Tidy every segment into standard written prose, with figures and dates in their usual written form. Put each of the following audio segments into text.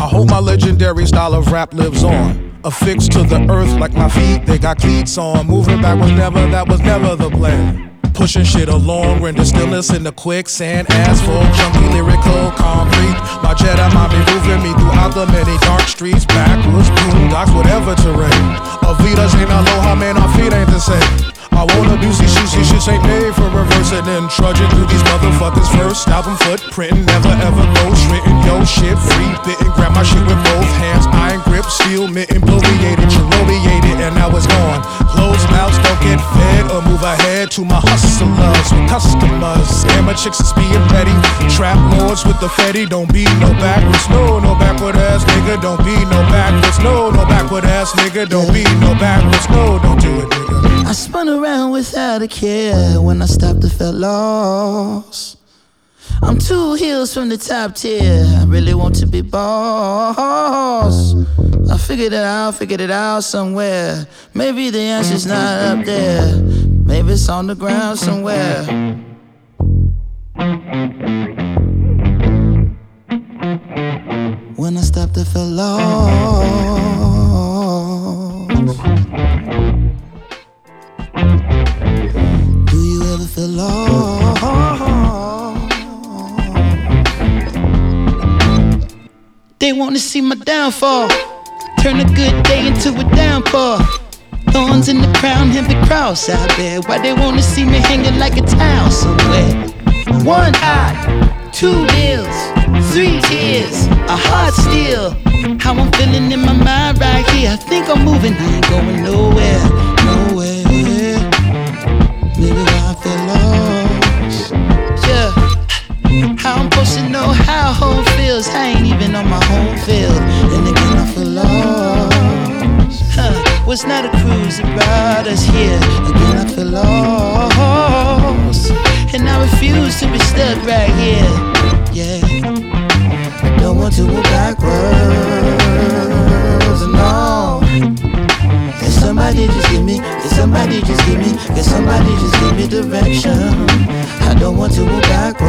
I hope my legendary style of rap lives on. Affixed to the earth like my feet, they got cleats on. Moving back that was never the plan. Pushing shit along, render stillness in the quicksand. Asphalt, chunky, lyrical, concrete. My Jedi mind be moving me throughout the many dark streets. Backwoods, boondocks, whatever terrain. Avitas ain't aloha, man, our feet ain't the same. I won't abuse these shits ain't made for reversing and trudging through these motherfuckers. First album footprint, never ever ghostwritten. Yo, shit, free bitten, grab my shit with both hands. Iron grip, steel mitten, bloviated, cherobiated, and now it's gone. Closed mouths don't get fed or move ahead to my hustlers with customers. Scammer chicks is being petty. Trap lords with the fetty, don't be no backwards. No backward ass nigga, don't be no backwards. No backward ass nigga, don't be no backwards. No, don't do it, nigga. I spun around without a care. When I stopped, I felt lost. I'm 2 hills from the top tier. I really want to be boss. I figured it out somewhere. Maybe the answer's not up there. Maybe it's on the ground somewhere. When I stopped, I felt lost. Do you ever feel lost? They wanna see my downfall. Turn a good day into a downpour. Thorns in the crown, heavy cross out there. Why they wanna see me hanging like a towel somewhere? 1 eye, 2 bills, 3 tears, a heart still. How I'm feeling in my mind right here. I think I'm moving, I ain't going nowhere. Maybe why I feel lost. Yeah. How I'm supposed to know how home feels? I ain't even on my home field. And again I feel lost. Was not a cruise that brought us here. Again I feel lost. And I refuse to be stuck right here. Yeah. I don't want to go backwards, no. Can somebody just give me, can somebody just give me, can somebody just give me direction? I don't want to go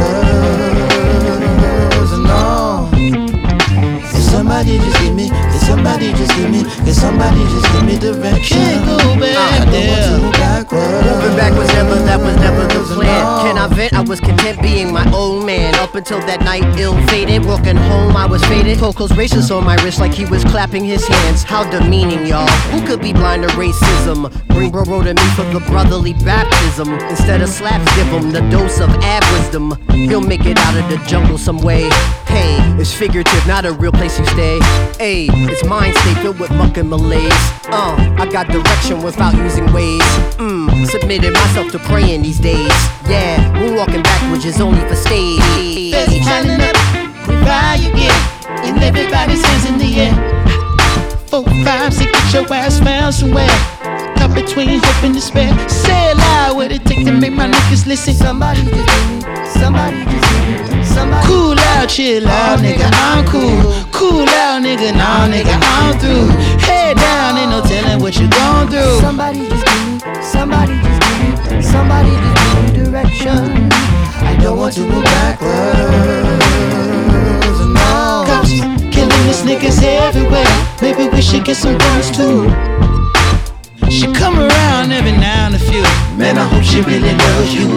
backwards, no. Can somebody just give me, can somebody just give me, can somebody just give me direction? Can't go back there. I don't want to go backwards. Moving back was never the plan. Can I vent? I was content being my own man. Up until that night, ill-fated. Walking home, I was faded. Coco's bracelets on my wrist like he was clapping his hands. How demeaning, y'all. Who could be blind to racism? Bring bro to me for the brotherly baptism. Instead of slaps, give him the dose of ab wisdom. He'll make it out of the jungle some way. Hey, it's figurative, not a real place you stay. Hey, it's mind state filled with muck and malaise. I got direction without using ways. Submitted myself to praying these days. Yeah, moonwalking backwards is only for stage. Best handing up, revive again. And everybody's hands in the air. 4, 5, 6, get your ass found somewhere. Caught between hope and despair. Say it loud, what it take to make my niggas listen. Somebody just give me, somebody just give me, somebody. Cool out, chill out, nigga, I'm cool. Cool out, nigga, nah, nigga, I'm through. Head down, ain't no telling what you gon' through. Somebody just give me, somebody just give me, somebody just give me direction. I don't want to go backwards, no. Cops killing these niggas everywhere. Maybe we should get some guns too. She come around every now and a few. Man, I hope she really loves you.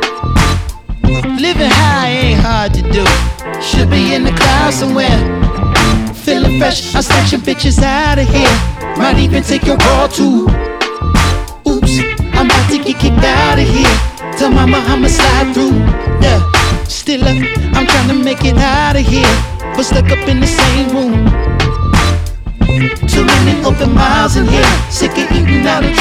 Living high ain't hard to do. Should be in the clouds somewhere. Feeling fresh, I'll snatch your bitches out of here. Might even take your ball too. Oops, I'm about to get kicked out of here. Tell mama I'ma slide through. Yeah, still up, I'm trying to make it out of here. But stuck up in the same room. Too many open miles in here. Sick of eating out of